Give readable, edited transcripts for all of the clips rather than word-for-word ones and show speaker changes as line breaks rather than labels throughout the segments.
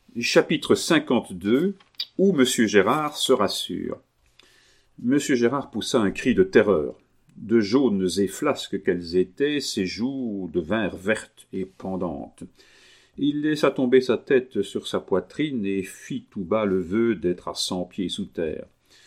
Chapitre 52 où Monsieur Gérard se rassure. Monsieur Gérard poussa un cri de terreur. De jaunes et flasques qu'elles étaient, ses joues devinrent vertes et pendantes. Il laissa tomber sa tête sur sa poitrine et fit tout bas le vœu d'être à 100 pieds sous terre.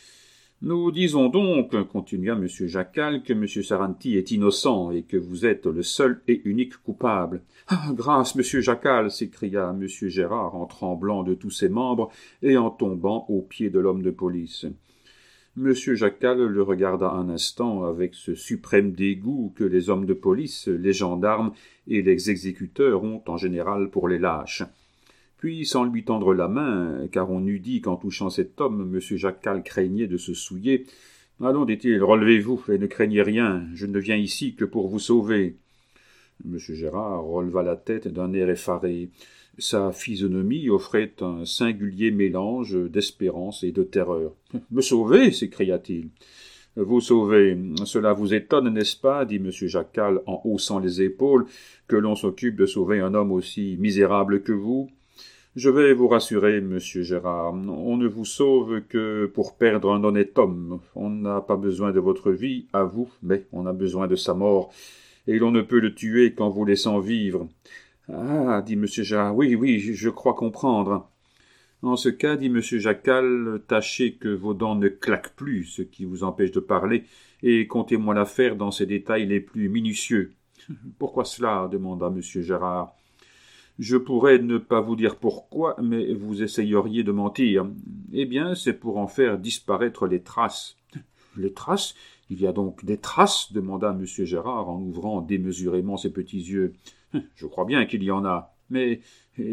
Nous disons donc, continua M. Jacal, que M. Saranti est innocent et que vous êtes le seul et unique coupable. « Ah, grâce, M. Jacal !» s'écria M. Gérard en tremblant de tous ses membres et en tombant aux pieds de l'homme de police. M. Jacal le regarda un instant avec ce suprême dégoût que les hommes de police, les gendarmes et les exécuteurs ont en général pour les lâches. Puis, sans lui tendre la main, car on eût dit qu'en touchant cet homme, M. Jacal craignait de se souiller, « Allons, dit-il, relevez-vous et ne craignez rien, je ne viens ici que pour vous sauver. » M. Gérard releva la tête d'un air effaré. Sa physionomie offrait un singulier mélange d'espérance et de terreur. « Me sauver » s'écria-t-il. « Vous sauver, cela vous étonne, n'est-ce pas ?» dit M. Jacal en haussant les épaules, « que l'on s'occupe de sauver un homme aussi misérable que vous ? Je vais vous rassurer, monsieur Gérard, on ne vous sauve que pour perdre un honnête homme. On n'a pas besoin de votre vie, à vous, mais on a besoin de sa mort, et l'on ne peut le tuer qu'en vous laissant vivre. »« Ah, dit monsieur Gérard, oui, je crois comprendre. » En ce cas, dit monsieur Jacal, tâchez que vos dents ne claquent plus, ce qui vous empêche de parler, et contez-moi l'affaire dans ses détails les plus minutieux. « Pourquoi cela ?» demanda monsieur Gérard. Je pourrais ne pas vous dire pourquoi, mais vous essayeriez de mentir. Eh bien, c'est pour en faire disparaître les traces. Les traces ? Il y a donc des traces ? demanda M. Gérard en ouvrant démesurément ses petits yeux. Je crois bien qu'il y en a. Mais lesquelles ?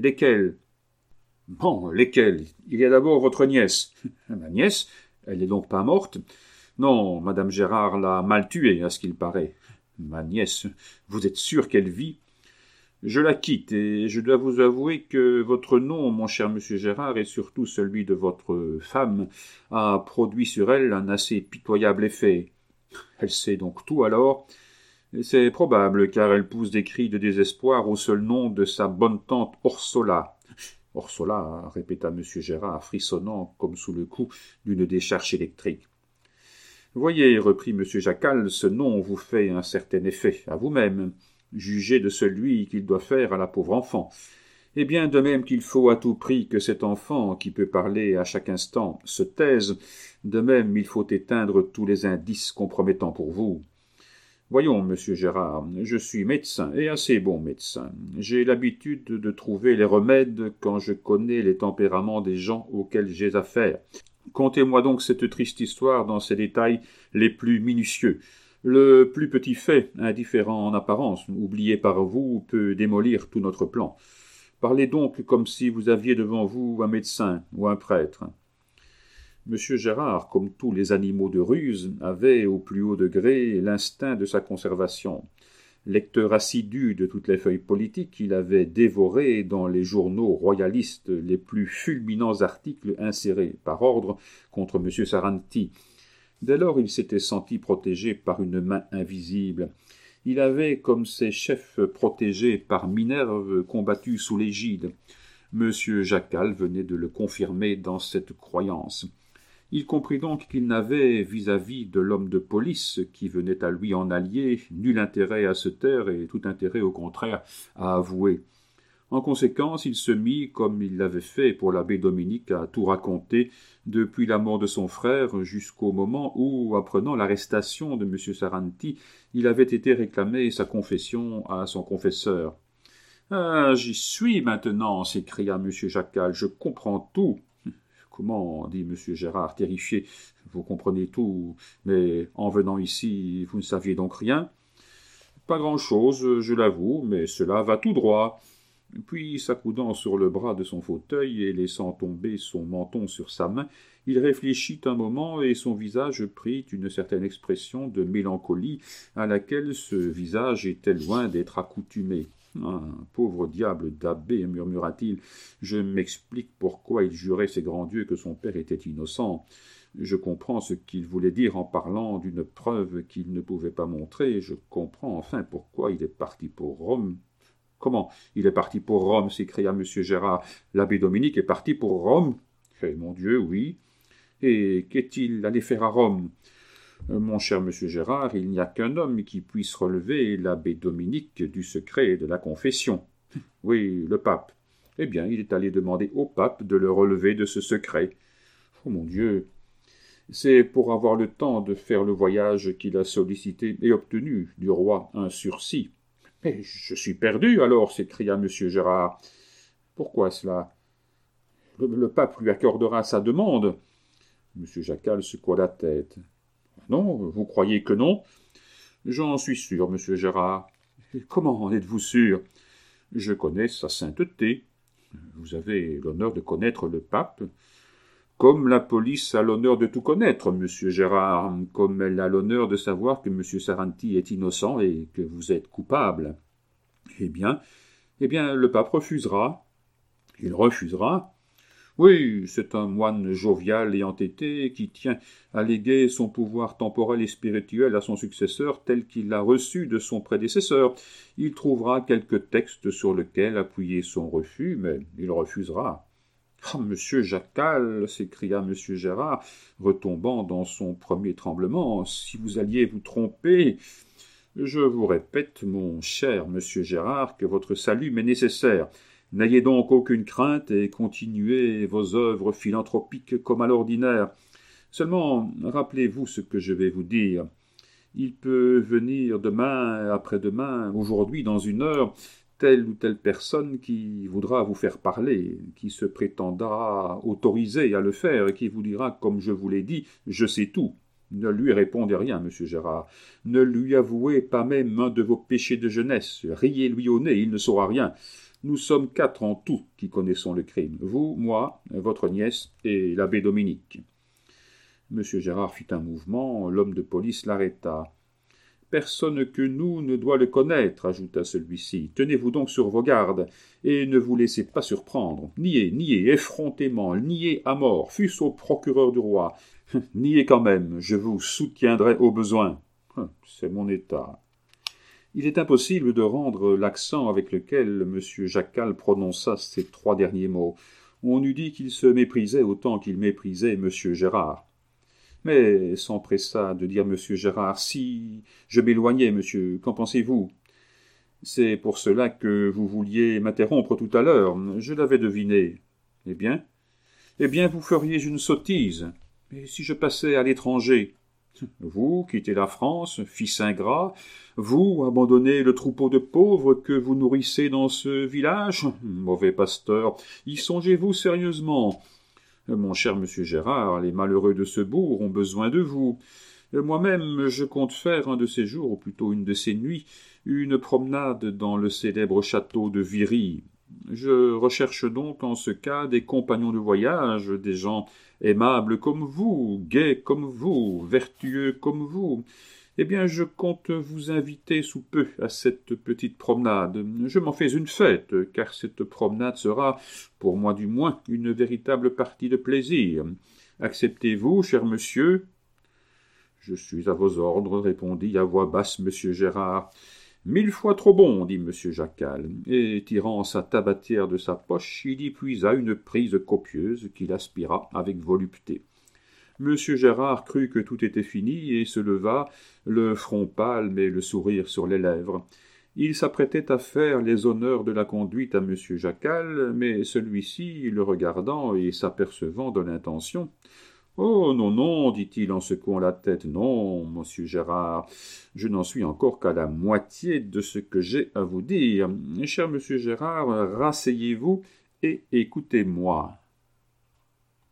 Bon, lesquelles ? Il y a d'abord votre nièce. Ma nièce ? Elle n'est donc pas morte ? Non, Madame Gérard l'a mal tuée, à ce qu'il paraît. Ma nièce, vous êtes sûr qu'elle vit ? Je la quitte, et je dois vous avouer que votre nom, mon cher monsieur Gérard, et surtout celui de votre femme, a produit sur elle un assez pitoyable effet. Elle sait donc tout alors ? C'est probable, car elle pousse des cris de désespoir au seul nom de sa bonne tante Orsola. Orsola, répéta monsieur Gérard, frissonnant comme sous le coup d'une décharge électrique. Voyez, reprit monsieur Jacal, ce nom vous fait un certain effet à vous-même. Jugez de celui qu'il doit faire à la pauvre enfant. Et bien de même qu'il faut à tout prix que cet enfant, qui peut parler à chaque instant, se taise, de même il faut éteindre tous les indices compromettants pour vous. Voyons, monsieur Gérard, je suis médecin, et assez bon médecin. J'ai l'habitude de trouver les remèdes quand je connais les tempéraments des gens auxquels j'ai affaire. Contez-moi donc cette triste histoire dans ses détails les plus minutieux. Le plus petit fait, indifférent en apparence, oublié par vous, peut démolir tout notre plan. Parlez donc comme si vous aviez devant vous un médecin ou un prêtre. Monsieur Gérard, comme tous les animaux de ruse, avait au plus haut degré l'instinct de sa conservation. Lecteur assidu de toutes les feuilles politiques, il avait dévoré dans les journaux royalistes les plus fulminants articles insérés par ordre contre M. Saranti. Dès lors, il s'était senti protégé par une main invisible. Il avait, comme ses chefs protégés par Minerve, combattu sous l'égide. M. Jacal venait de le confirmer dans cette croyance. Il comprit donc qu'il n'avait, vis-à-vis de l'homme de police qui venait à lui en allié, nul intérêt à se taire et tout intérêt, au contraire, à avouer. En conséquence, il se mit, comme il l'avait fait pour l'abbé Dominique, à tout raconter, depuis la mort de son frère jusqu'au moment où, apprenant l'arrestation de M. Saranti, il avait été réclamer sa confession à son confesseur. « Ah, j'y suis maintenant !» s'écria M. Jacal. « Je comprends tout. »« Comment ?» dit M. Gérard, terrifié. « Vous comprenez tout, mais en venant ici, vous ne saviez donc rien ?»« Pas grand-chose, je l'avoue, mais cela va tout droit. » Puis, s'accoudant sur le bras de son fauteuil et laissant tomber son menton sur sa main, il réfléchit un moment et son visage prit une certaine expression de mélancolie à laquelle ce visage était loin d'être accoutumé. « Un pauvre diable d'abbé, murmura-t-il, je m'explique pourquoi il jurait ses grands dieux que son père était innocent. Je comprends ce qu'il voulait dire en parlant d'une preuve qu'il ne pouvait pas montrer, je comprends enfin pourquoi il est parti pour Rome. » Comment? Il est parti pour Rome, s'écria M. Gérard. L'abbé Dominique est parti pour Rome? Eh, mon Dieu, oui. Et qu'est-il allé faire à Rome? Mon cher monsieur Gérard, il n'y a qu'un homme qui puisse relever l'abbé Dominique du secret de la confession. Oui, le pape. Eh bien, il est allé demander au pape de le relever de ce secret. Oh mon Dieu! C'est pour avoir le temps de faire le voyage qu'il a sollicité et obtenu du roi un sursis. Mais je suis perdu alors, s'écria monsieur Gérard. Pourquoi cela? Le pape lui accordera sa demande. Monsieur Jacal secoua la tête. Non, vous croyez que non? J'en suis sûr, monsieur Gérard. Comment en êtes-vous sûr? Je connais sa sainteté. Vous avez l'honneur de connaître le pape. Comme la police a l'honneur de tout connaître, monsieur Gérard, comme elle a l'honneur de savoir que monsieur Saranti est innocent et que vous êtes coupable. Eh bien, le pape refusera. Il refusera. Oui, c'est un moine jovial et entêté qui tient à léguer son pouvoir temporel et spirituel à son successeur tel qu'il l'a reçu de son prédécesseur. Il trouvera quelques textes sur lesquels appuyer son refus, mais il refusera. « Ah, monsieur Jacal, s'écria monsieur Gérard, retombant dans son premier tremblement, si vous alliez vous tromper. Je vous répète, mon cher monsieur Gérard, que votre salut m'est nécessaire. N'ayez donc aucune crainte et continuez vos œuvres philanthropiques comme à l'ordinaire. Seulement, rappelez-vous ce que je vais vous dire. Il peut venir demain, après-demain, aujourd'hui, dans une heure, telle ou telle personne qui voudra vous faire parler, qui se prétendra autorisé à le faire et qui vous dira, comme je vous l'ai dit, « Je sais tout ». Ne lui répondez rien, monsieur Gérard. Ne lui avouez pas même un de vos péchés de jeunesse. Riez-lui au nez, il ne saura rien. Nous sommes 4 en tout qui connaissons le crime. Vous, moi, votre nièce et l'abbé Dominique. Monsieur Gérard fit un mouvement, l'homme de police l'arrêta. Personne que nous ne doit le connaître, ajouta celui-ci. Tenez-vous donc sur vos gardes, et ne vous laissez pas surprendre. Niez, effrontément, niez à mort, fût-ce au procureur du roi. Niez quand même, je vous soutiendrai au besoin. C'est mon état. Il est impossible de rendre l'accent avec lequel M. Jacal prononça ces 3 derniers mots. On eût dit qu'il se méprisait autant qu'il méprisait M. Gérard. Mais s'empressa de dire M. Gérard, si je m'éloignais, monsieur, qu'en pensez-vous? C'est pour cela que vous vouliez m'interrompre tout à l'heure. Je l'avais deviné. Eh bien, vous feriez une sottise. Et si je passais à l'étranger? Vous quittez la France, fils ingrat, vous abandonnez le troupeau de pauvres que vous nourrissez dans ce village? Mauvais pasteur, y songez-vous sérieusement? Mon cher monsieur Gérard, les malheureux de ce bourg ont besoin de vous. Moi-même, je compte faire un de ces jours, ou plutôt une de ces nuits, une promenade dans le célèbre château de Viry. Je recherche donc en ce cas des compagnons de voyage, des gens aimables comme vous, gais comme vous, vertueux comme vous. Eh bien, je compte vous inviter sous peu à cette petite promenade. Je m'en fais une fête, car cette promenade sera, pour moi du moins, une véritable partie de plaisir. Acceptez-vous, cher monsieur? Je suis à vos ordres, répondit à voix basse monsieur Gérard. 1000 fois trop bon, dit monsieur Jacal, et tirant sa tabatière de sa poche, il y puisa une prise copieuse qu'il aspira avec volupté. Monsieur Gérard crut que tout était fini et se leva, le front pâle et le sourire sur les lèvres. Il s'apprêtait à faire les honneurs de la conduite à monsieur Jacal, mais celui-ci, le regardant et s'apercevant de l'intention, « Oh, non, non, dit-il en secouant la tête, non, monsieur Gérard, je n'en suis encore qu'à la moitié de ce que j'ai à vous dire. Cher monsieur Gérard, rasseyez-vous et écoutez-moi. »